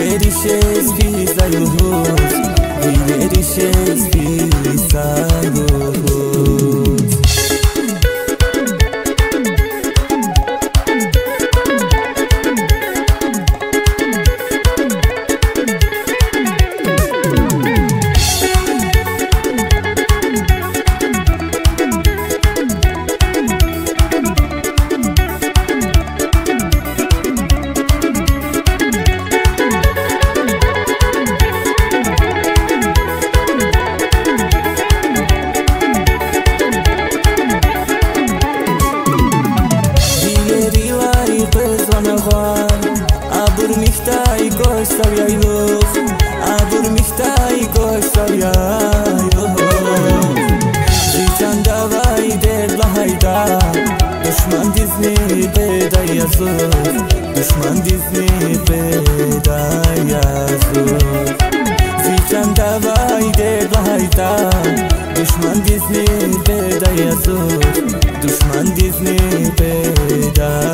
Vilerishes pisayuhus, vilerishes pisayuhus. Abur mich tai gosh savyay lo, abur mich tai gosh savyay lo. Zichan davay der lahayda, dushman dizni bedayazo, dushman dizni bedayazo. Zichan davay der lahayda, dushman dizni bedayazo, dushman dizni bedayazo.